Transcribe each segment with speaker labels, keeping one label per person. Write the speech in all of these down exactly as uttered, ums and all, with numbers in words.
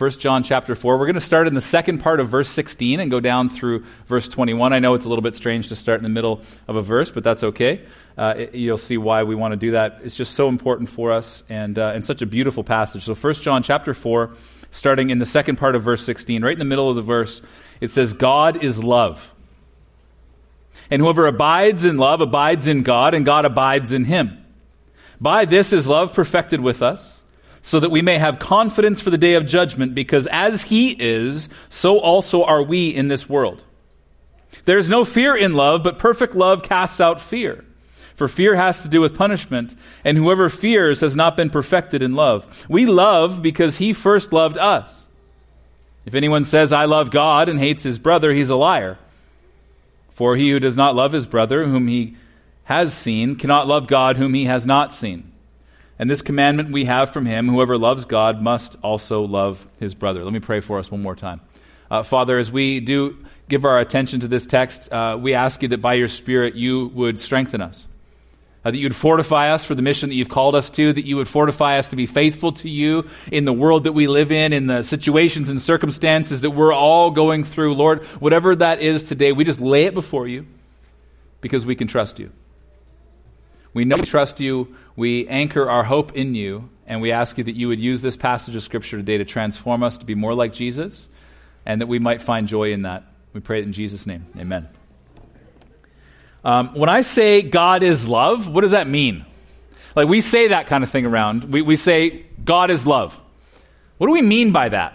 Speaker 1: First John chapter four. We're going to start in the second part of verse sixteen and go down through verse twenty-one. I know it's a little bit strange to start in the middle of a verse, but that's okay. Uh, it, you'll see why we want to do that. It's just so important for us and, uh, and such a beautiful passage. So First John chapter four, starting in the second part of verse sixteen, right in the middle of the verse, it says, God is love. And whoever abides in love abides in God, and God abides in him. By this is love perfected with us, so that we may have confidence for the day of judgment, because as he is, so also are we in this world. There is no fear in love, but perfect love casts out fear. For fear has to do with punishment, and whoever fears has not been perfected in love. We love because he first loved us. If anyone says, I love God, and hates his brother, he's a liar. For he who does not love his brother, whom he has seen, cannot love God, whom he has not seen. And this commandment we have from him, whoever loves God must also love his brother. Let me pray for us one more time. Uh, Father, as we do give our attention to this text, uh, we ask you that by your Spirit you would strengthen us. Uh, that you would fortify us for the mission that you've called us to, that you would fortify us to be faithful to you in the world that we live in, in the situations and circumstances that we're all going through. Lord, whatever that is today, we just lay it before you because we can trust you. We know we trust you, we anchor our hope in you, and we ask you that you would use this passage of Scripture today to transform us to be more like Jesus, and that we might find joy in that. We pray it in Jesus' name. Amen. Um, when I say God is love, what does that mean? Like, we say that kind of thing around. We, we say God is love. What do we mean by that?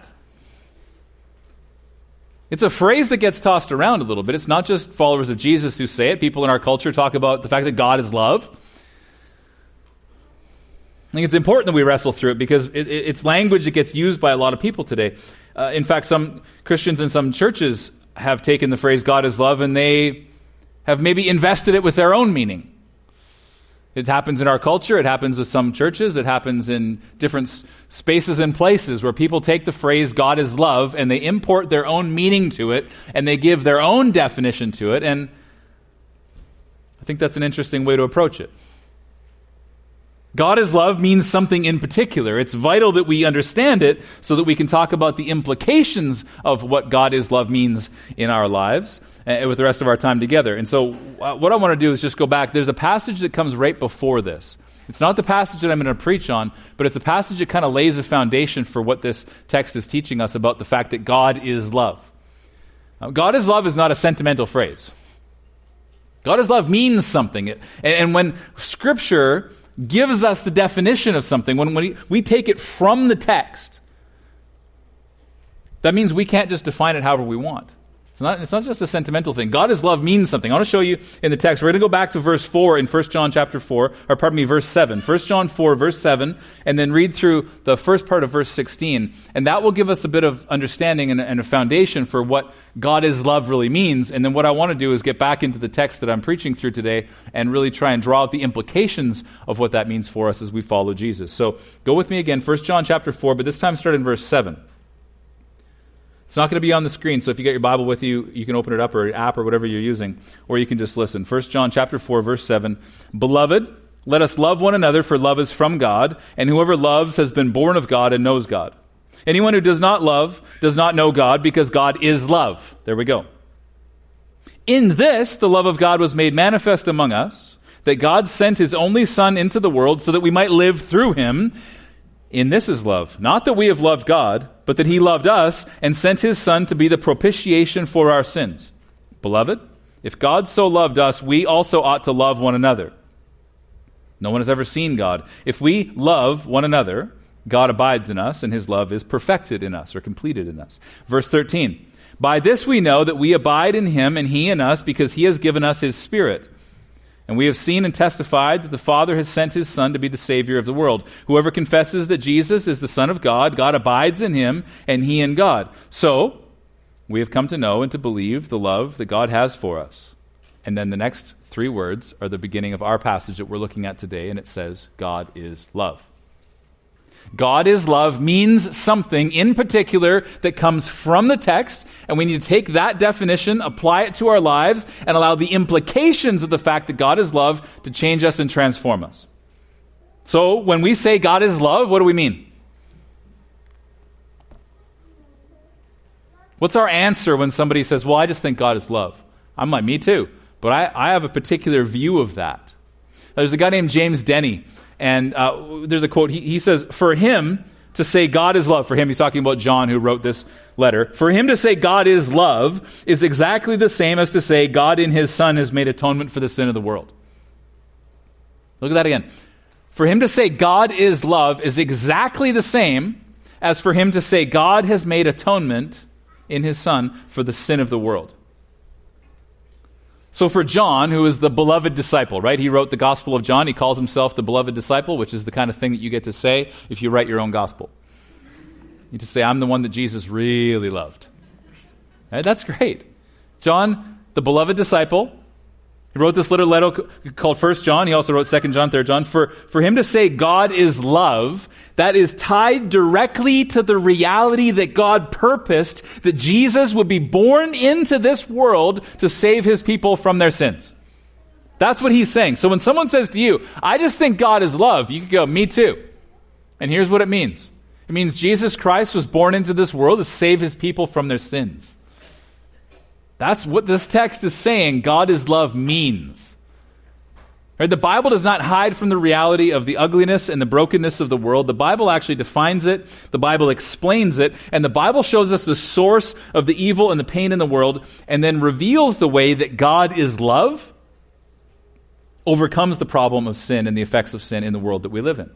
Speaker 1: It's a phrase that gets tossed around a little bit. It's not just followers of Jesus who say it. People in our culture talk about the fact that God is love. I think it's important that we wrestle through it because it, it, it's language that gets used by a lot of people today. Uh, in fact, some Christians in some churches have taken the phrase God is love and they have maybe invested it with their own meaning. It happens in our culture. It happens with some churches. It happens in different s- spaces and places where people take the phrase God is love and they import their own meaning to it and they give their own definition to it. And I think that's an interesting way to approach it. God is love means something in particular. It's vital that we understand it so that we can talk about the implications of what God is love means in our lives uh, with the rest of our time together. And so uh, what I want to do is just go back. There's a passage that comes right before this. It's not the passage that I'm going to preach on, but it's a passage that kind of lays a foundation for what this text is teaching us about the fact that God is love. Now, God is love is not a sentimental phrase. God is love means something. And, and when Scripture gives us the definition of something, when we, we take it from the text, that means we can't just define it however we want. It's not, it's not just a sentimental thing. God is love means something. I want to show you in the text. We're going to go back to verse four in First John chapter four, or pardon me, verse seven. First John four, verse seven, and then read through the first part of verse sixteen. And that will give us a bit of understanding and, and a foundation for what God is love really means. And then what I want to do is get back into the text that I'm preaching through today and really try and draw out the implications of what that means for us as we follow Jesus. So go with me again, First John chapter four, but this time start in verse seven. It's not going to be on the screen, so if you get your Bible with you, you can open it up or an app or whatever you're using, or you can just listen. First John chapter four, verse seven. Beloved, let us love one another, for love is from God, and whoever loves has been born of God and knows God. Anyone who does not love does not know God, because God is love. There we go. In this, the love of God was made manifest among us, that God sent his only Son into the world so that we might live through him. In this is love, not that we have loved God, but that he loved us and sent his Son to be the propitiation for our sins. Beloved, if God so loved us, we also ought to love one another. No one has ever seen God. If we love one another, God abides in us, and his love is perfected in us, or completed in us. Verse thirteen, by this we know that we abide in him and he in us, because he has given us his Spirit. And we have seen and testified that the Father has sent his Son to be the Savior of the world. Whoever confesses that Jesus is the Son of God, God abides in him, and he in God. So, we have come to know and to believe the love that God has for us. And then the next three words are the beginning of our passage that we're looking at today, and it says, God is love. God is love means something in particular that comes from the text, and we need to take that definition, apply it to our lives, and allow the implications of the fact that God is love to change us and transform us. So when we say God is love, what do we mean? What's our answer when somebody says, well, I just think God is love? I'm like, me too. But I, I have a particular view of that. There's a guy named James Denny, and uh, there's a quote. He, he says, for him to say God is love, for him, he's talking about John who wrote this letter. For him to say God is love is exactly the same as to say God in his Son has made atonement for the sin of the world. Look at that again. For him to say God is love is exactly the same as for him to say God has made atonement in his Son for the sin of the world. So for John, who is the beloved disciple, right? He wrote the Gospel of John. He calls himself the beloved disciple, which is the kind of thing that you get to say if you write your own gospel. You just say, I'm the one that Jesus really loved. Right? That's great. John, the beloved disciple, he wrote this little letter called First John. He also wrote Second John, Third John. For, for him to say God is love, that is tied directly to the reality that God purposed that Jesus would be born into this world to save his people from their sins. That's what he's saying. So when someone says to you, I just think God is love, you could go, me too. And here's what it means. It means Jesus Christ was born into this world to save his people from their sins. That's what this text is saying God is love means. Right? The Bible does not hide from the reality of the ugliness and the brokenness of the world. The Bible actually defines it. The Bible explains it. And the Bible shows us the source of the evil and the pain in the world and then reveals the way that God is love, overcomes the problem of sin and the effects of sin in the world that we live in.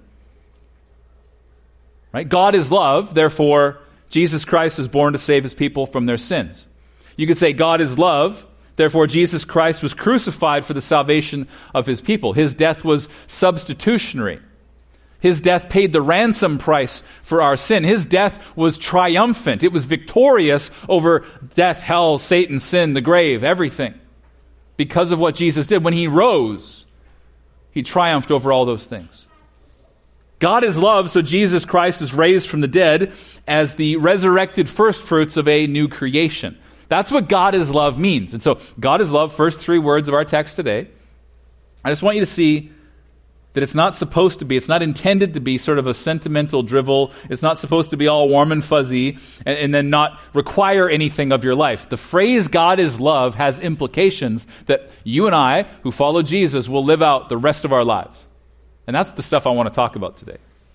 Speaker 1: Right? God is love, therefore Jesus Christ is born to save his people from their sins. You could say God is love, therefore Jesus Christ was crucified for the salvation of his people. His death was substitutionary. His death paid the ransom price for our sin. His death was triumphant. It was victorious over death, hell, Satan, sin, the grave, everything. Because of what Jesus did. When he rose, he triumphed over all those things. God is love, so Jesus Christ is raised from the dead as the resurrected firstfruits of a new creation. That's what God is love means. And so God is love, first three words of our text today. I just want you to see that it's not supposed to be, it's not intended to be sort of a sentimental drivel. It's not supposed to be all warm and fuzzy and, and then not require anything of your life. The phrase God is love has implications that you and I, who follow Jesus, will live out the rest of our lives. And that's the stuff I want to talk about today.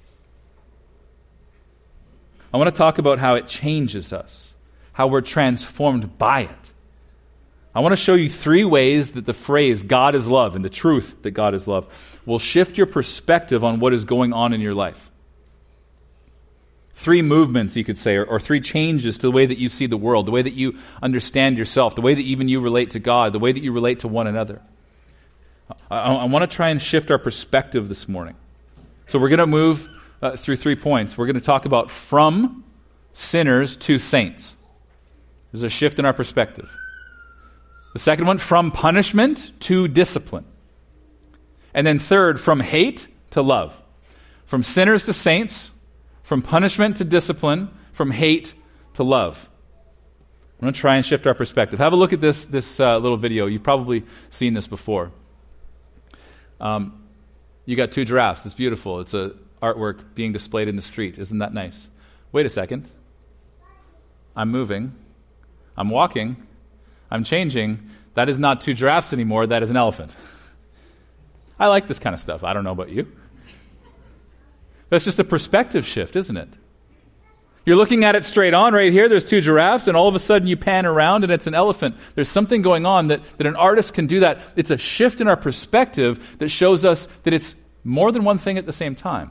Speaker 1: I want to talk about how it changes us, how we're transformed by it. I want to show you three ways that the phrase God is love and the truth that God is love will shift your perspective on what is going on in your life. Three movements, you could say, or, or three changes to the way that you see the world, the way that you understand yourself, the way that even you relate to God, the way that you relate to one another. I, I want to try and shift our perspective this morning. So we're going to move uh, through three points. We're going to talk about from sinners to saints. There's a shift in our perspective. The second one, from punishment to discipline. And then third, from hate to love. From sinners to saints, from punishment to discipline, from hate to love. I'm going to try and shift our perspective. Have a look at this, this uh, little video. You've probably seen this before. Um, you got two giraffes. It's beautiful. It's a artwork being displayed in the street. Isn't that nice? Wait a second. I'm moving. I'm walking. I'm changing. That is not two giraffes anymore. That is an elephant. I like this kind of stuff. I don't know about you. That's just a perspective shift, isn't it? You're looking at it straight on right here. There's two giraffes, and all of a sudden you pan around and it's an elephant. There's something going on that, that an artist can do that. It's a shift in our perspective that shows us that it's more than one thing at the same time.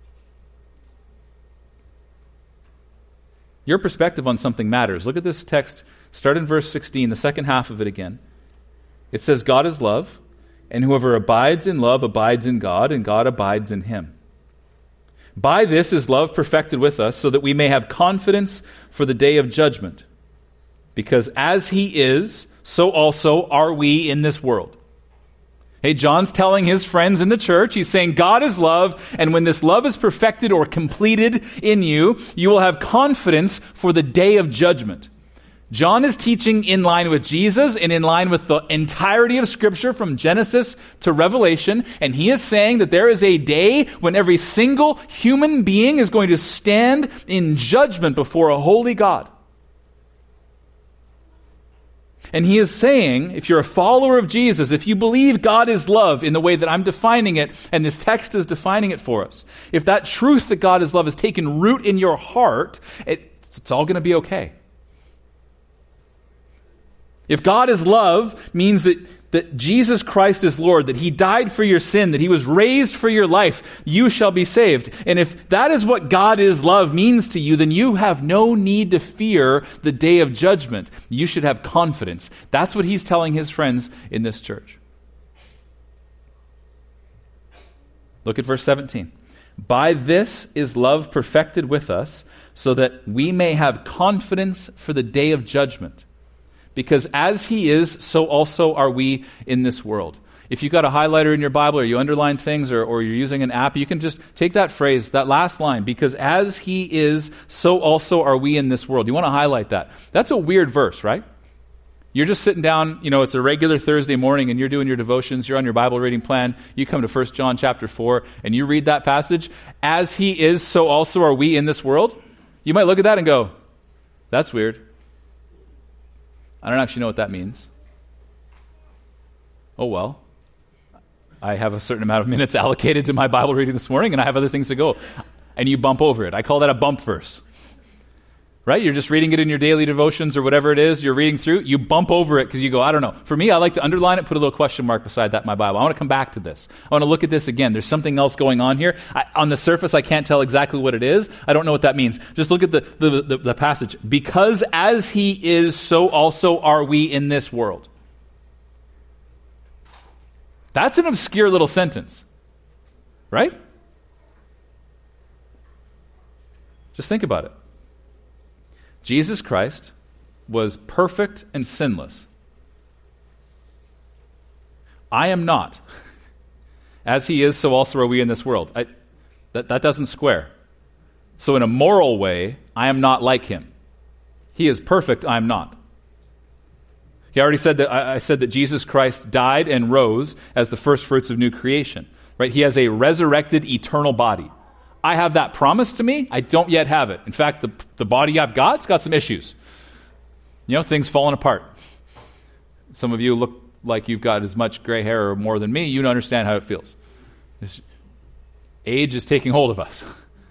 Speaker 1: Your perspective on something matters. Look at this text. Start in verse sixteen, the second half of it again. It says, God is love, and whoever abides in love abides in God, and God abides in him. By this is love perfected with us, so that we may have confidence for the day of judgment. Because as he is, so also are we in this world. Hey, John's telling his friends in the church, he's saying God is love, and when this love is perfected or completed in you, you will have confidence for the day of judgment. John is teaching in line with Jesus and in line with the entirety of Scripture from Genesis to Revelation, and he is saying that there is a day when every single human being is going to stand in judgment before a holy God. And he is saying, if you're a follower of Jesus, if you believe God is love in the way that I'm defining it, and this text is defining it for us, if that truth that God is love has taken root in your heart, it, it's all going to be okay. If God is love means that, that Jesus Christ is Lord, that he died for your sin, that he was raised for your life, you shall be saved. And if that is what God is love means to you, then you have no need to fear the day of judgment. You should have confidence. That's what he's telling his friends in this church. Look at verse seventeen. By this is love perfected with us, so that we may have confidence for the day of judgment. Because as he is, so also are we in this world. If you've got a highlighter in your Bible or you underline things or, or you're using an app, you can just take that phrase, that last line, because as he is, so also are we in this world. You want to highlight that. That's a weird verse, right? You're just sitting down, you know, it's a regular Thursday morning and you're doing your devotions, you're on your Bible reading plan, you come to First John chapter four and you read that passage, as he is, so also are we in this world. You might look at that and go, that's weird. I don't actually know what that means. Oh well. I have a certain amount of minutes allocated to my Bible reading this morning and I have other things to go. And you bump over it. I call that a bump verse. Right? You're just reading it in your daily devotions or whatever it is you're reading through. You bump over it because you go, I don't know. For me, I like to underline it, put a little question mark beside that in my Bible. I want to come back to this. I want to look at this again. There's something else going on here. I, on the surface, I can't tell exactly what it is. I don't know what that means. Just look at the, the, the, the passage. Because as he is, so also are we in this world. That's an obscure little sentence. Right? Just think about it. Jesus Christ was perfect and sinless. I am not. As he is, so also are we in this world. I, that, that doesn't square. So in a moral way, I am not like him. He is perfect, I am not. He already said that I, I said that Jesus Christ died and rose as the first fruits of new creation. Right? He has a resurrected eternal body. I have that promised to me. I don't yet have it. In fact, the, the body I've got, it's got some issues. You know, things falling apart. Some of you look like you've got as much gray hair or more than me. You don't understand how it feels. This age is taking hold of us.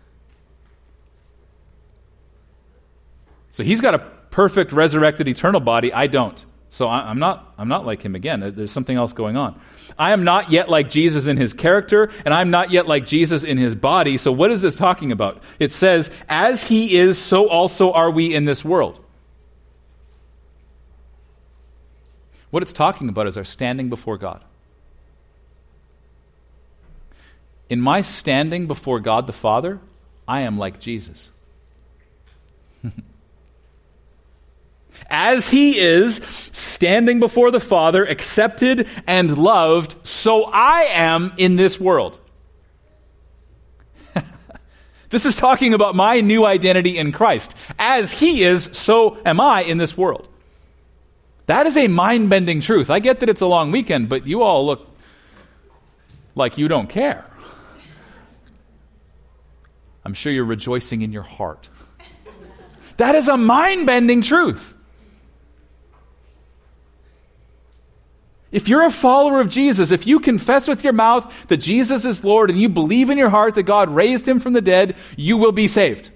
Speaker 1: So he's got a perfect, resurrected, eternal body. I don't. So I'm not, I'm not like him again. There's something else going on. I am not yet like Jesus in his character, and I'm not yet like Jesus in his body. So what is this talking about? It says, as he is, so also are we in this world. What it's talking about is our standing before God. In my standing before God the Father, I am like Jesus. As he is standing before the Father, accepted and loved, so I am in this world. This is talking about my new identity in Christ. As he is, so am I in this world. That is a mind-bending truth. I get that it's a long weekend, but you all look like you don't care. I'm sure you're rejoicing in your heart. That is a mind-bending truth. If you're a follower of Jesus, if you confess with your mouth that Jesus is Lord and you believe in your heart that God raised him from the dead, you will be saved.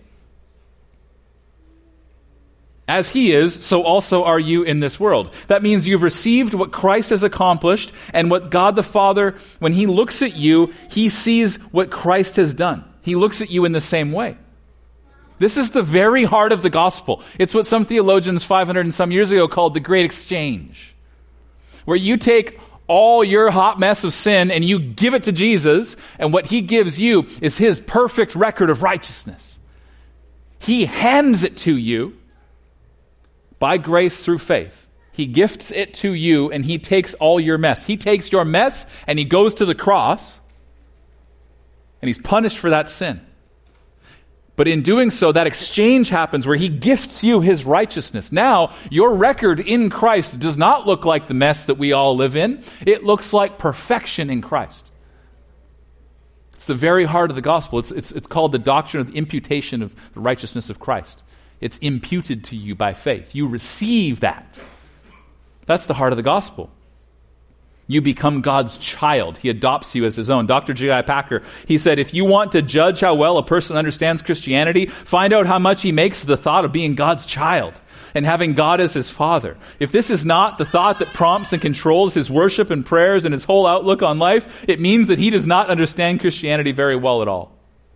Speaker 1: As he is, so also are you in this world. That means you've received what Christ has accomplished, and what God the Father, when he looks at you, he sees what Christ has done. He looks at you in the same way. This is the very heart of the gospel. It's what some theologians five hundred and some years ago called the great exchange. Where you take all your hot mess of sin and you give it to Jesus, and what he gives you is his perfect record of righteousness. He hands it to you by grace through faith. He gifts it to you, and he takes all your mess. He takes your mess and he goes to the cross, and he's punished for that sin. But in doing so, that exchange happens where he gifts you his righteousness. Now, your record in Christ does not look like the mess that we all live in. It looks like perfection in Christ. It's the very heart of the gospel. It's, it's, it's called the doctrine of the imputation of the righteousness of Christ. It's imputed to you by faith. You receive that. That's the heart of the gospel. You become God's child. He adopts you as his own. Doctor J I Packer, he said, if you want to judge how well a person understands Christianity, find out how much he makes of the thought of being God's child and having God as his father. If this is not the thought that prompts and controls his worship and prayers and his whole outlook on life, it means that he does not understand Christianity very well at all.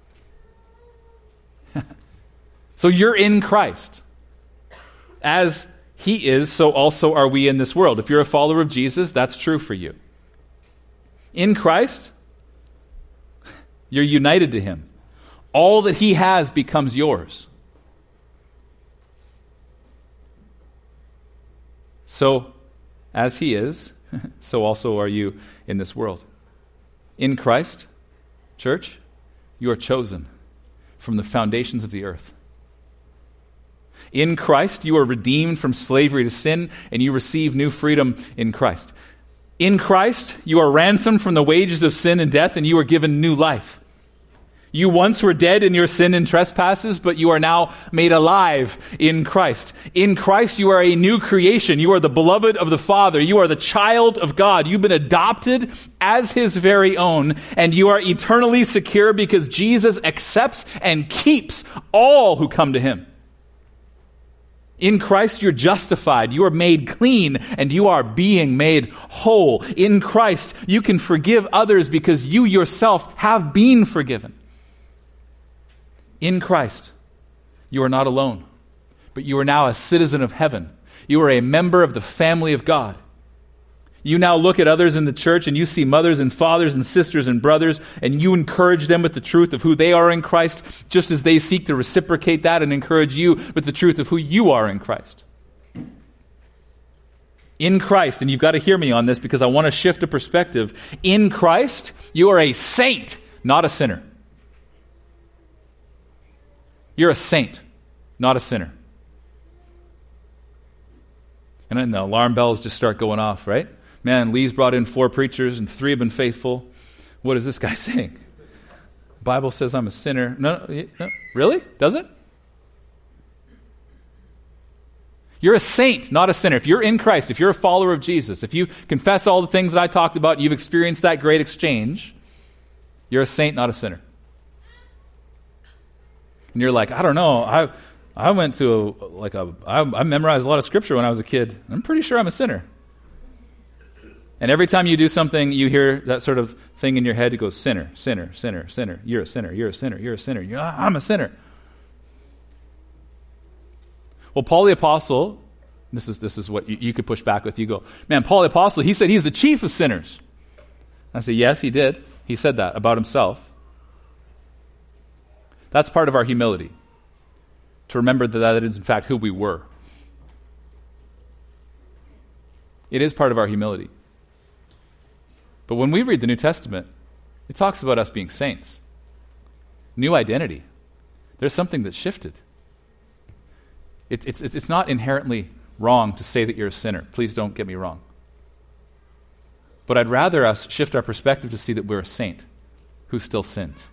Speaker 1: So you're in Christ. As he is, so also are we in this world. If you're a follower of Jesus, that's true for you. In Christ, you're united to him. All that he has becomes yours. So, as he is, so also are you in this world. In Christ, church, you are chosen from the foundations of the earth. In Christ, you are redeemed from slavery to sin, and you receive new freedom in Christ. In Christ, you are ransomed from the wages of sin and death, and you are given new life. You once were dead in your sin and trespasses, but you are now made alive in Christ. In Christ, you are a new creation. You are the beloved of the Father. You are the child of God. You've been adopted as his very own, and you are eternally secure because Jesus accepts and keeps all who come to him. In Christ, you're justified, you are made clean, and you are being made whole. In Christ, you can forgive others because you yourself have been forgiven. In Christ, you are not alone, but you are now a citizen of heaven. You are a member of the family of God. You now look at others in the church and you see mothers and fathers and sisters and brothers, and you encourage them with the truth of who they are in Christ, just as they seek to reciprocate that and encourage you with the truth of who you are in Christ. In Christ, and you've got to hear me on this because I want to shift a perspective. In Christ, you are a saint, not a sinner. You're a saint, not a sinner. And then the alarm bells just start going off, right? Man, Lee's brought in four preachers and three have been faithful. What is this guy saying? The Bible says I'm a sinner. No, no, really? Does it? You're a saint, not a sinner. If you're in Christ, if you're a follower of Jesus, if you confess all the things that I talked about, you've experienced that great exchange, you're a saint, not a sinner. And you're like, I don't know, I I went to a, like a, I, I memorized a lot of scripture when I was a kid. I'm pretty sure I'm a sinner. And every time you do something, you hear that sort of thing in your head. It goes, sinner, sinner, sinner, sinner. You're a sinner, you're a sinner, you're a sinner. You're, I'm a sinner. Well, Paul the Apostle, this is this is what you, you could push back with. You go, man, Paul the Apostle, he said he's the chief of sinners. I say, yes, he did. He said that about himself. That's part of our humility, to remember that that is in fact who we were. It is part of our humility. But when we read the New Testament, it talks about us being saints. New identity. There's something that shifted. It, it's, it's not inherently wrong to say that you're a sinner. Please don't get me wrong. But I'd rather us shift our perspective to see that we're a saint who still sins.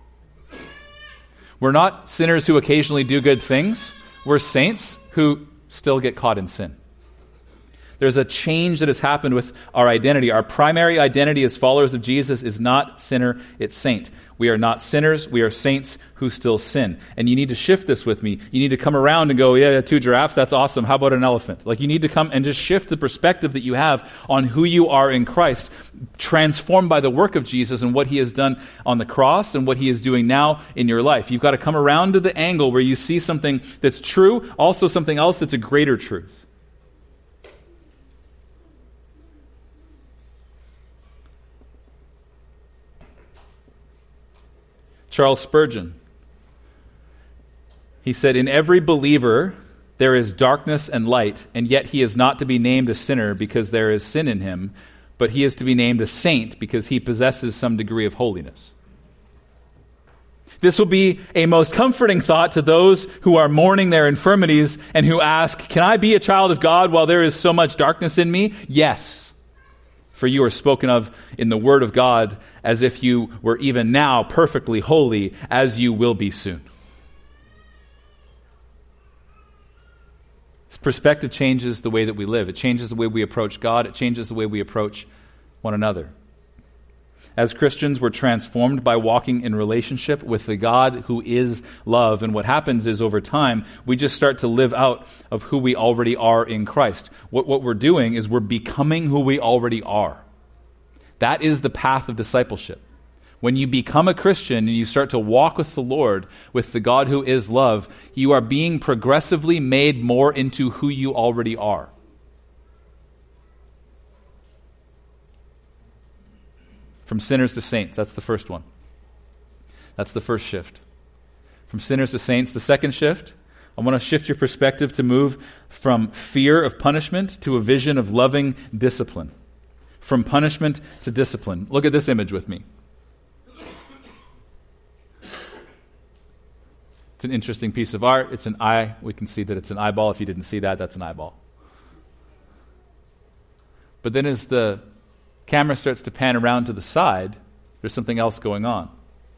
Speaker 1: We're not sinners who occasionally do good things. We're saints who still get caught in sin. There's a change that has happened with our identity. Our primary identity as followers of Jesus is not sinner, it's saint. We are not sinners, we are saints who still sin. And you need to shift this with me. You need to come around and go, yeah, yeah, two giraffes, that's awesome. How about an elephant? Like, you need to come and just shift the perspective that you have on who you are in Christ, transformed by the work of Jesus and what he has done on the cross and what he is doing now in your life. You've got to come around to the angle where you see something that's true, also something else that's a greater truth. Charles Spurgeon, he said, in every believer there is darkness and light, and yet he is not to be named a sinner because there is sin in him, but he is to be named a saint because he possesses some degree of holiness. This will be a most comforting thought to those who are mourning their infirmities and who ask, can I be a child of God while there is so much darkness in me? Yes. For you are spoken of in the Word of God as if you were even now perfectly holy, as you will be soon. Perspective changes the way that we live. It changes the way we approach God. It changes the way we approach one another. As Christians, we're transformed by walking in relationship with the God who is love. And what happens is over time, we just start to live out of who we already are in Christ. What, what we're doing is we're becoming who we already are. That is the path of discipleship. When you become a Christian and you start to walk with the Lord, with the God who is love, you are being progressively made more into who you already are. From sinners to saints, that's the first one. That's the first shift. From sinners to saints. The second shift, I want to shift your perspective to move from fear of punishment to a vision of loving discipline. From punishment to discipline. Look at this image with me. It's an interesting piece of art. It's an eye. We can see that it's an eyeball. If you didn't see that, that's an eyeball. But then as the camera starts to pan around to the side, there's something else going on.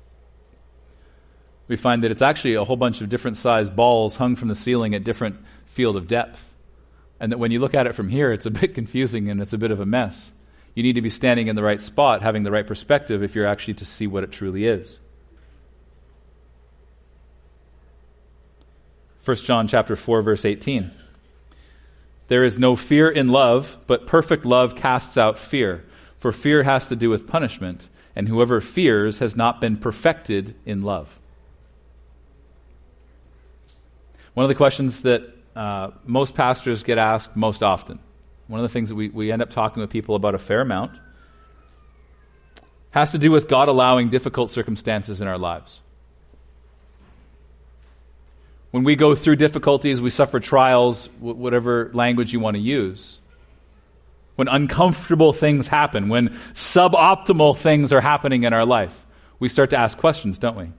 Speaker 1: We find that it's actually a whole bunch of different sized balls hung from the ceiling at different field of depth. And that when you look at it from here, it's a bit confusing and it's a bit of a mess. You need to be standing in the right spot, having the right perspective if you're actually to see what it truly is. First John chapter four, verse eighteen. There is no fear in love, but perfect love casts out fear. For fear has to do with punishment, and whoever fears has not been perfected in love. One of the questions that uh, most pastors get asked most often, one of the things that we, we end up talking with people about a fair amount, has to do with God allowing difficult circumstances in our lives. When we go through difficulties, we suffer trials, whatever language you want to use. When uncomfortable things happen, when suboptimal things are happening in our life, we start to ask questions, don't we?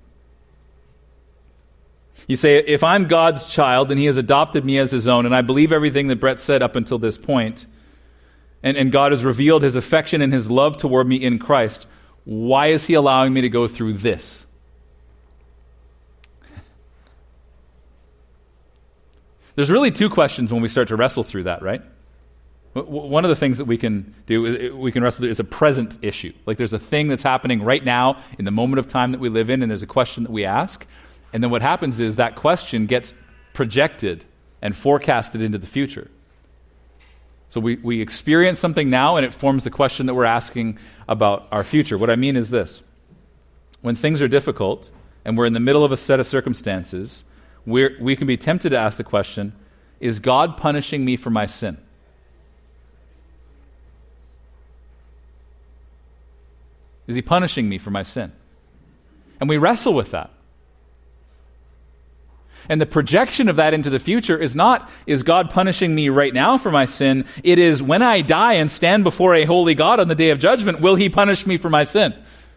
Speaker 1: You say, if I'm God's child and He has adopted me as His own, and I believe everything that Brett said up until this point, and, and God has revealed His affection and His love toward me in Christ, why is He allowing me to go through this? There's really two questions when we start to wrestle through that, right? One of the things that we can do is we can wrestle through is a present issue. Like there's a thing that's happening right now in the moment of time that we live in, and there's a question that we ask. And then what happens is that question gets projected and forecasted into the future. So we, we experience something now, and it forms the question that we're asking about our future. What I mean is this. When things are difficult, and we're in the middle of a set of circumstances, we're, we can be tempted to ask the question, is God punishing me for my sin? Is He punishing me for my sin? And we wrestle with that. And the projection of that into the future is not, is God punishing me right now for my sin? It is, when I die and stand before a holy God on the day of judgment, will He punish me for my sin?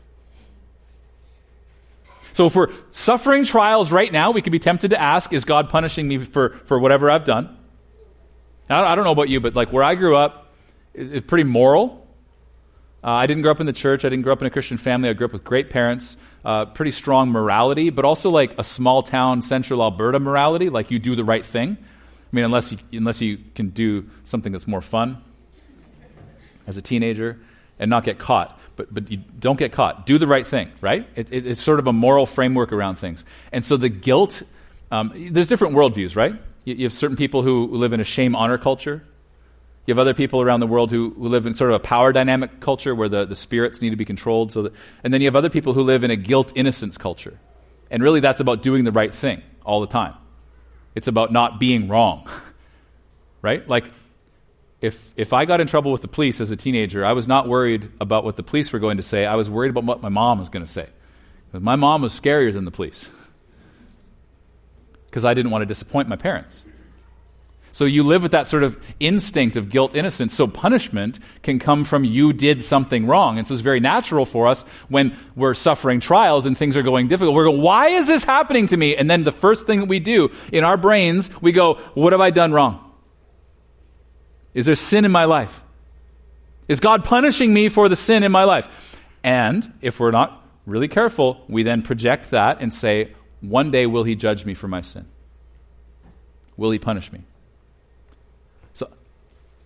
Speaker 1: So if we're suffering trials right now, we could be tempted to ask, is God punishing me for, for whatever I've done? I, I don't know about you, but like where I grew up is, is pretty moral. Uh, I didn't grow up in the church. I didn't grow up in a Christian family. I grew up with great parents, uh, pretty strong morality, but also like a small town, central Alberta morality, like you do the right thing. I mean, unless you, unless you can do something that's more fun as a teenager and not get caught. But but you don't get caught. Do the right thing, right? It, it, it's sort of a moral framework around things. And so the guilt, um, there's different worldviews, right? You, you have certain people who live in a shame-honor culture. You have other people around the world who, who live in sort of a power dynamic culture where the, the spirits need to be controlled. So that, and then you have other people who live in a guilt-innocence culture. And really that's about doing the right thing all the time. It's about not being wrong, right? Like, If if I got in trouble with the police as a teenager, I was not worried about what the police were going to say. I was worried about what my mom was going to say. Because my mom was scarier than the police. Because I didn't want to disappoint my parents. So you live with that sort of instinct of guilt, innocence. So punishment can come from you did something wrong. And so it's very natural for us when we're suffering trials and things are going difficult. We're going, why is this happening to me? And then the first thing that we do in our brains, we go, what have I done wrong? Is there sin in my life? Is God punishing me for the sin in my life? And if we're not really careful, we then project that and say, one day will He judge me for my sin? Will He punish me?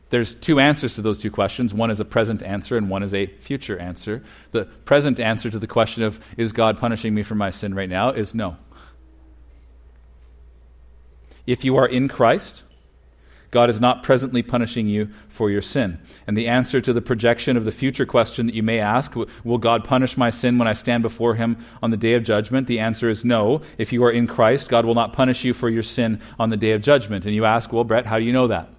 Speaker 1: There's two answers to those two questions. One is a present answer and one is a future answer. The present answer to the question of, is God punishing me for my sin right now, is no. If you are in Christ, God is not presently punishing you for your sin. And the answer to the projection of the future question that you may ask, will God punish my sin when I stand before him on the day of judgment? The answer is no. If you are in Christ, God will not punish you for your sin on the day of judgment. And you ask, well, Brett, how do you know that?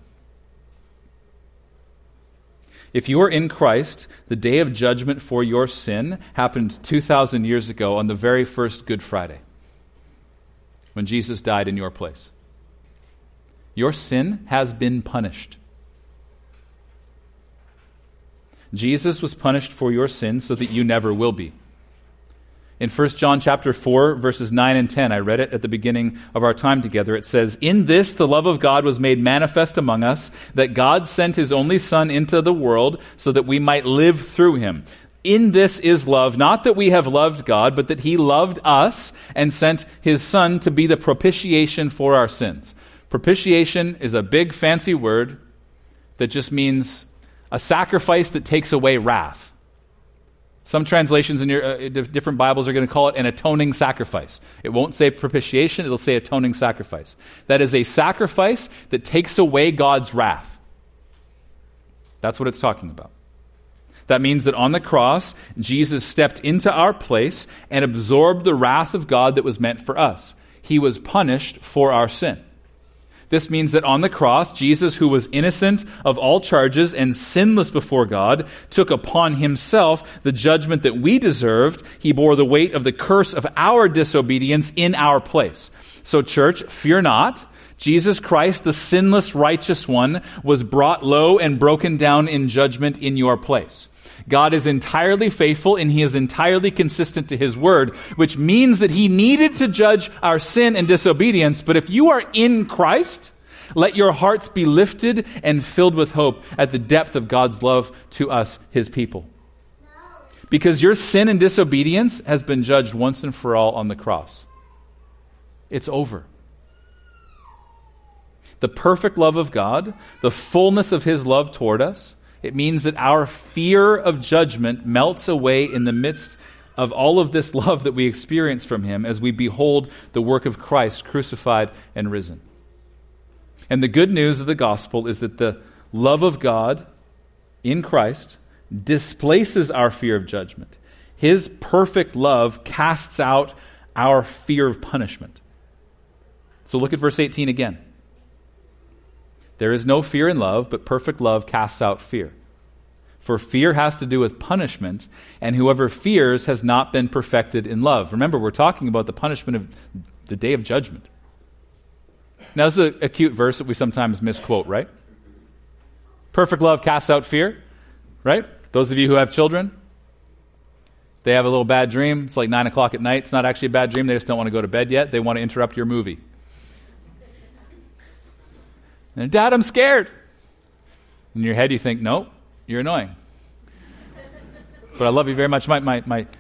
Speaker 1: If you are in Christ, the day of judgment for your sin happened two thousand years ago on the very first Good Friday, when Jesus died in your place. Your sin has been punished. Jesus was punished for your sin so that you never will be. In First John chapter four, verses nine and ten, I read it at the beginning of our time together. It says, "In this the love of God was made manifest among us, that God sent his only Son into the world so that we might live through him. In this is love, not that we have loved God, but that he loved us and sent his Son to be the propitiation for our sins." Propitiation is a big fancy word that just means a sacrifice that takes away wrath. Some translations in your uh, different Bibles are going to call it an atoning sacrifice. It won't say propitiation, it'll say atoning sacrifice. That is a sacrifice that takes away God's wrath. That's what it's talking about. That means that on the cross, Jesus stepped into our place and absorbed the wrath of God that was meant for us. He was punished for our sin. This means that on the cross, Jesus, who was innocent of all charges and sinless before God, took upon himself the judgment that we deserved. He bore the weight of the curse of our disobedience in our place. So, church, fear not. Jesus Christ, the sinless righteous one, was brought low and broken down in judgment in your place. God is entirely faithful and he is entirely consistent to his word, which means that he needed to judge our sin and disobedience. But if you are in Christ, let your hearts be lifted and filled with hope at the depth of God's love to us, his people. Because your sin and disobedience has been judged once and for all on the cross. It's over. The perfect love of God, the fullness of his love toward us, it means that our fear of judgment melts away in the midst of all of this love that we experience from him as we behold the work of Christ crucified and risen. And the good news of the gospel is that the love of God in Christ displaces our fear of judgment. His perfect love casts out our fear of punishment. So look at verse eighteen again. There is no fear in love, but perfect love casts out fear. For fear has to do with punishment, and whoever fears has not been perfected in love. Remember, we're talking about the punishment of the day of judgment. Now, this is a, a cute verse that we sometimes misquote, right? Perfect love casts out fear, right? Those of you who have children, they have a little bad dream. It's like nine o'clock at night. It's not actually a bad dream. They just don't want to go to bed yet. They want to interrupt your movie. And Dad, I'm scared. In your head, you think, no, you're annoying. But I love you very much. My, my, my.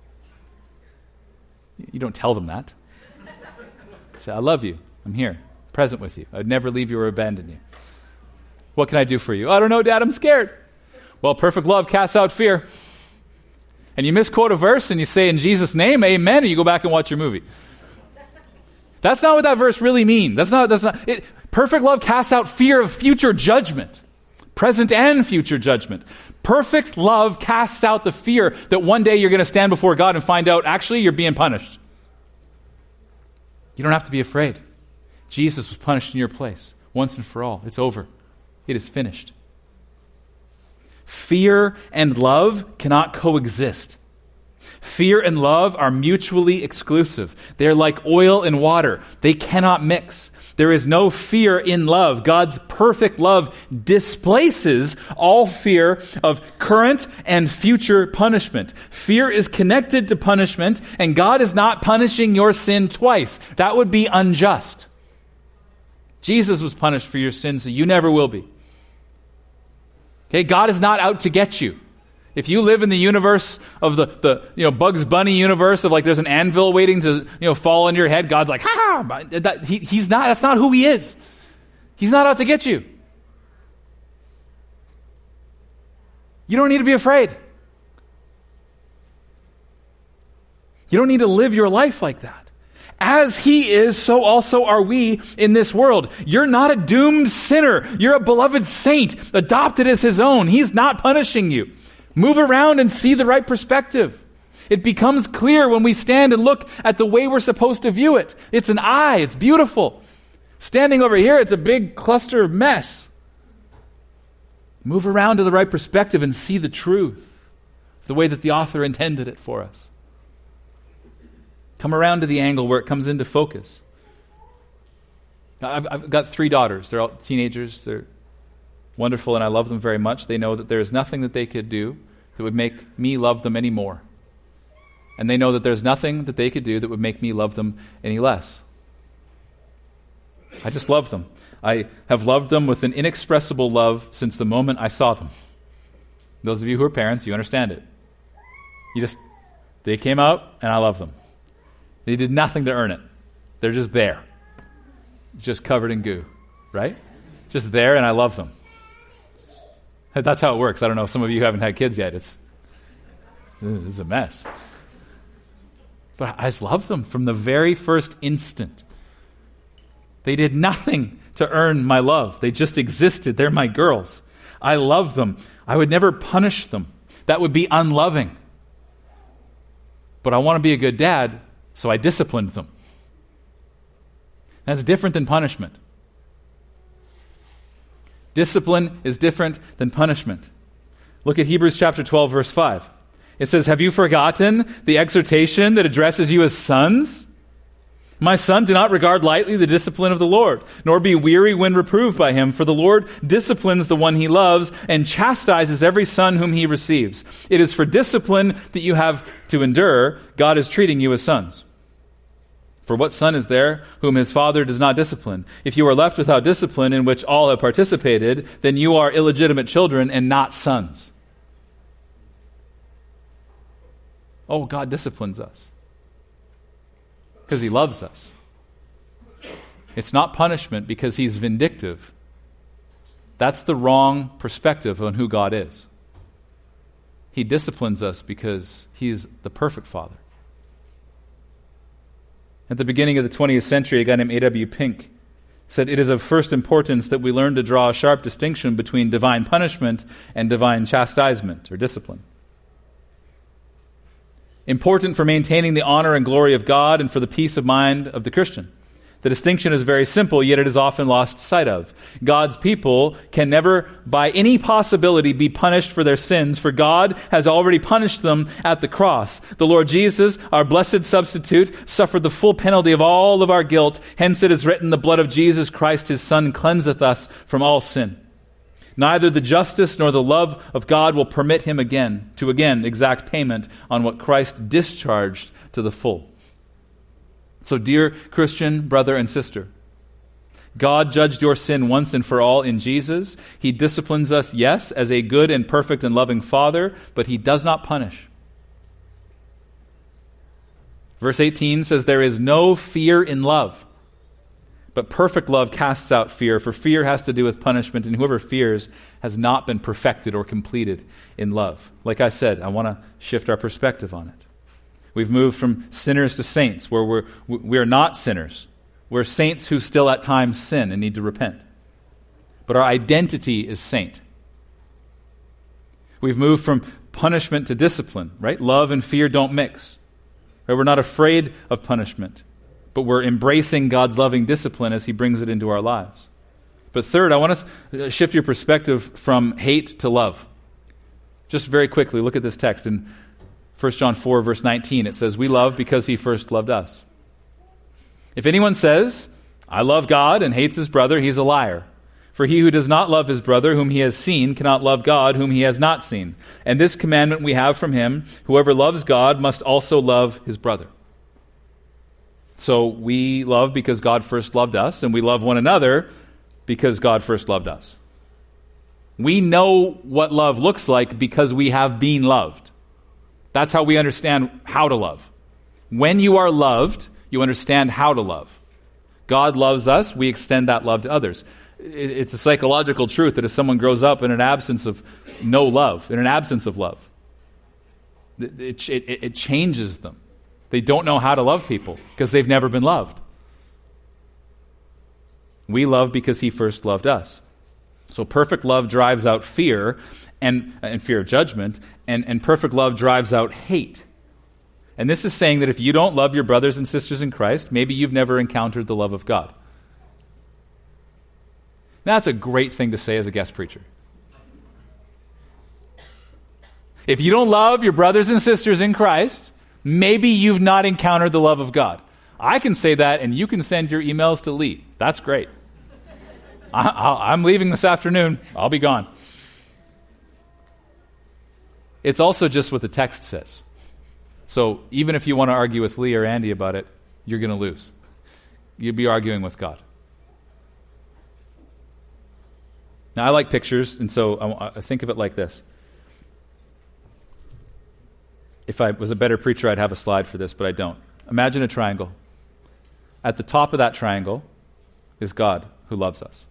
Speaker 1: You don't tell them that. You say, I love you. I'm here, present with you. I'd never leave you or abandon you. What can I do for you? I don't know, Dad, I'm scared. Well, perfect love casts out fear. And you misquote a verse and you say, in Jesus' name, amen, and you go back and watch your movie. That's not what that verse really means. That's not, that's not, it, perfect love casts out fear of future judgment, present and future judgment. Perfect love casts out the fear that one day you're going to stand before God and find out, actually, you're being punished. You don't have to be afraid. Jesus was punished in your place, once and for all. It's over. It is finished. Fear and love cannot coexist. Fear and love are mutually exclusive. They're like oil and water. They cannot mix. There is no fear in love. God's perfect love displaces all fear of current and future punishment. Fear is connected to punishment, and God is not punishing your sin twice. That would be unjust. Jesus was punished for your sin, so you never will be. Okay, God is not out to get you. If you live in the universe of the, the you know Bugs Bunny universe of like there's an anvil waiting to you know fall on your head, God's like, ha ha! That, he, he's not. That's not who he is. He's not out to get you. You don't need to be afraid. You don't need to live your life like that. As he is, so also are we in this world. You're not a doomed sinner. You're a beloved saint, adopted as his own. He's not punishing you. Move around and see the right perspective. It becomes clear when we stand and look at the way we're supposed to view it. It's an eye. It's beautiful. Standing over here, it's a big cluster of mess. Move around to the right perspective and see the truth, the way that the author intended it for us. Come around to the angle where it comes into focus. I've, I've got three daughters. They're all teenagers. They're wonderful, and I love them very much. They know that there is nothing that they could do that would make me love them any more. And they know that there's nothing that they could do that would make me love them any less. I just love them. I have loved them with an inexpressible love since the moment I saw them. Those of you who are parents, you understand it. You just, they came out, and I love them. They did nothing to earn it. They're just there. Just covered in goo, right? Just there, and I love them. That's how it works. I don't know if some of you haven't had kids yet. It's, it's a mess. But I just love them from the very first instant. They did nothing to earn my love. They just existed. They're my girls. I love them. I would never punish them. That would be unloving. But I want to be a good dad, so I disciplined them. That's different than punishment. Discipline is different than punishment. Look at Hebrews chapter twelve, verse five. It says, "Have you forgotten the exhortation that addresses you as sons? My son, do not regard lightly the discipline of the Lord, nor be weary when reproved by him, for the Lord disciplines the one he loves and chastises every son whom he receives. It is for discipline that you have to endure. God is treating you as sons. For what son is there whom his father does not discipline? If you are left without discipline in which all have participated, then you are illegitimate children and not sons." Oh, God disciplines us because he loves us. It's not punishment because he's vindictive. That's the wrong perspective on who God is. He disciplines us because he's the perfect father. At the beginning of the twentieth century, a guy named A W Pink said, "It is of first importance that we learn to draw a sharp distinction between divine punishment and divine chastisement or discipline. Important for maintaining the honor and glory of God and for the peace of mind of the Christian. The distinction is very simple, yet it is often lost sight of. God's people can never, by any possibility, be punished for their sins, for God has already punished them at the cross. The Lord Jesus, our blessed substitute, suffered the full penalty of all of our guilt. Hence it is written, the blood of Jesus Christ, his Son, cleanseth us from all sin. Neither the justice nor the love of God will permit him again to again exact payment on what Christ discharged to the full." So, dear Christian brother and sister, God judged your sin once and for all in Jesus. He disciplines us, yes, as a good and perfect and loving Father, but he does not punish. Verse eighteen says, "There is no fear in love, but perfect love casts out fear, for fear has to do with punishment, and whoever fears has not been perfected or completed in love." Like I said, I want to shift our perspective on it. We've moved from sinners to saints, where we're, we are not sinners. We're saints who still at times sin and need to repent. But our identity is saint. We've moved from punishment to discipline, right? Love and fear don't mix. Right? We're not afraid of punishment, but we're embracing God's loving discipline as he brings it into our lives. But third, I want to shift your perspective from hate to love. Just very quickly, look at this text in First John four, verse nineteen. It says, "We love because he first loved us. If anyone says, 'I love God,' and hates his brother, he's a liar. For he who does not love his brother whom he has seen cannot love God whom he has not seen. And this commandment we have from him, whoever loves God must also love his brother." So we love because God first loved us, and we love one another because God first loved us. We know what love looks like because we have been loved. That's how we understand how to love. When you are loved, you understand how to love. God loves us, we extend that love to others. it's a psychological truth that if someone grows up in an absence of no love, in an absence of love, it, it, it changes them. They don't know how to love people because they've never been loved. We love because he first loved us. So perfect love drives out fear and, and fear of judgment, and, and perfect love drives out hate. And this is saying that if you don't love your brothers and sisters in Christ, maybe you've never encountered the love of God. That's a great thing to say as a guest preacher. If you don't love your brothers and sisters in Christ, maybe you've not encountered the love of God. I can say that, and you can send your emails to Lee. That's great. I, I, I'm leaving this afternoon. I'll be gone. It's also just what the text says. So even if you want to argue with Lee or Andy about it, you're going to lose. You'll be arguing with God. Now, I like pictures, and so I, I think of it like this. If I was a better preacher, I'd have a slide for this, but I don't. Imagine a triangle. At the top of that triangle is God, who loves us.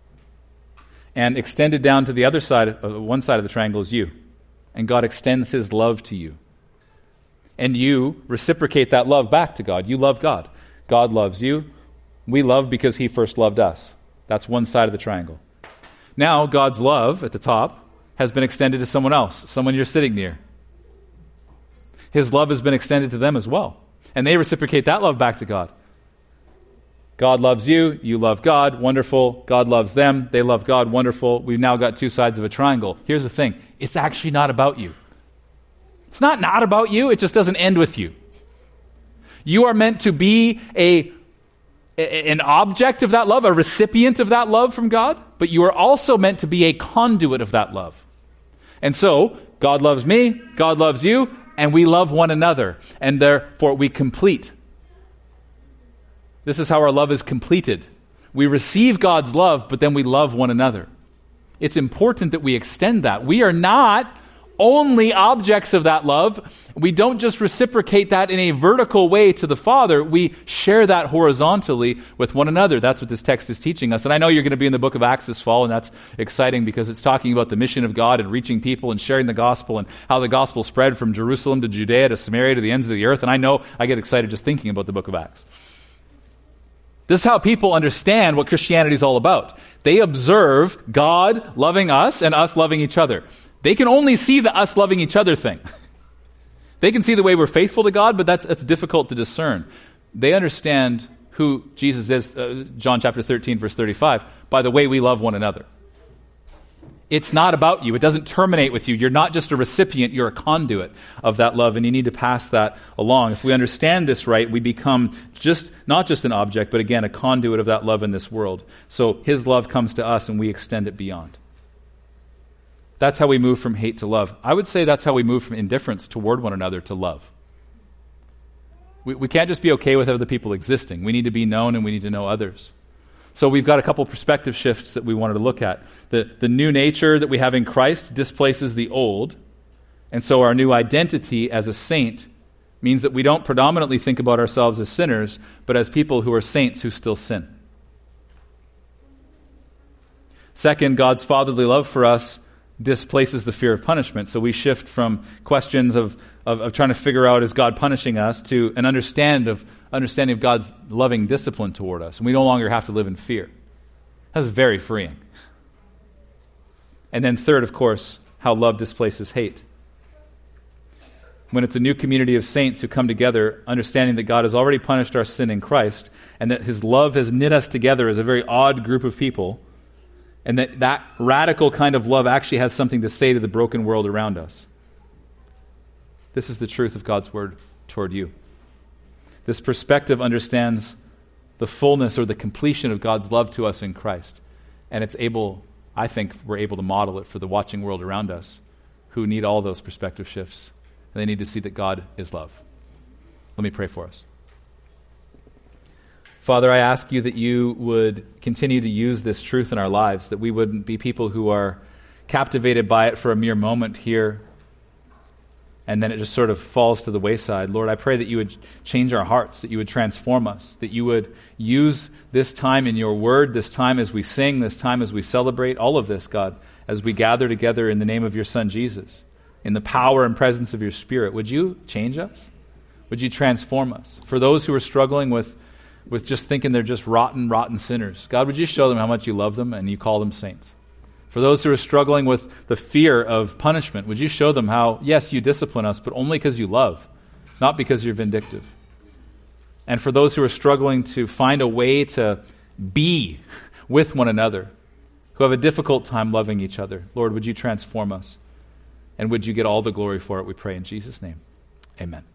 Speaker 1: And extended down to the other side, uh, one side of the triangle is you. And God extends his love to you. And you reciprocate that love back to God. You love God. God loves you. We love because he first loved us. That's one side of the triangle. Now, God's love at the top has been extended to someone else, someone you're sitting near. His love has been extended to them as well. And they reciprocate that love back to God. God loves you, you love God, wonderful. God loves them, they love God, wonderful. We've now got two sides of a triangle. Here's the thing, it's actually not about you. It's not not about you, it just doesn't end with you. You are meant to be a an object of that love, a recipient of that love from God, but you are also meant to be a conduit of that love. And so, God loves me, God loves you, and we love one another, and therefore we complete. This is how our love is completed. We receive God's love, but then we love one another. It's important that we extend that. We are not only objects of that love. We don't just reciprocate that in a vertical way to the Father. We share that horizontally with one another. That's what this text is teaching us. And I know you're going to be in the book of Acts this fall, and that's exciting because it's talking about the mission of God and reaching people and sharing the gospel and how the gospel spread from Jerusalem to Judea to Samaria to the ends of the earth. And I know I get excited just thinking about the book of Acts. This is how people understand what Christianity is all about. They observe God loving us and us loving each other. They can only see the us loving each other thing. They can see the way we're faithful to God, but that's, that's difficult to discern. They understand who Jesus is, uh, John chapter thirteen, verse thirty-five, by the way we love one another. It's not about you. It doesn't terminate with you. You're not just a recipient, you're a conduit of that love, and you need to pass that along. If we understand this right, we become just not just an object, but again, a conduit of that love in this world. So his love comes to us, and we extend it beyond. That's how we move from hate to love. I would say that's how we move from indifference toward one another to love. We, we can't just be okay with other people existing. We need to be known, and we need to know others. So we've got a couple perspective shifts that we wanted to look at. The, the new nature that we have in Christ displaces the old, and so our new identity as a saint means that we don't predominantly think about ourselves as sinners, but as people who are saints who still sin. Second, God's fatherly love for us displaces the fear of punishment. So we shift from questions of, of, of trying to figure out, is God punishing us, to an understand of, understanding of God's loving discipline toward us. And we no longer have to live in fear. That's very freeing. And then third, of course, how love displaces hate. When it's a new community of saints who come together, understanding that God has already punished our sin in Christ, and that his love has knit us together as a very odd group of people, and that that radical kind of love actually has something to say to the broken world around us. This is the truth of God's word toward you. This perspective understands the fullness or the completion of God's love to us in Christ. And it's able, I think we're able to model it for the watching world around us who need all those perspective shifts. And they need to see that God is love. Let me pray for us. Father, I ask you that you would continue to use this truth in our lives, that we wouldn't be people who are captivated by it for a mere moment here, and then it just sort of falls to the wayside. Lord, I pray that you would change our hearts, that you would transform us, that you would use this time in your word, this time as we sing, this time as we celebrate, all of this, God, as we gather together in the name of your Son, Jesus, in the power and presence of your Spirit. Would you change us? Would you transform us? For those who are struggling with, with just thinking they're just rotten, rotten sinners, God, would you show them how much you love them and you call them saints? For those who are struggling with the fear of punishment, would you show them how, yes, you discipline us, but only because you love, not because you're vindictive. And for those who are struggling to find a way to be with one another, who have a difficult time loving each other, Lord, would you transform us? And would you get all the glory for it, we pray in Jesus' name. Amen.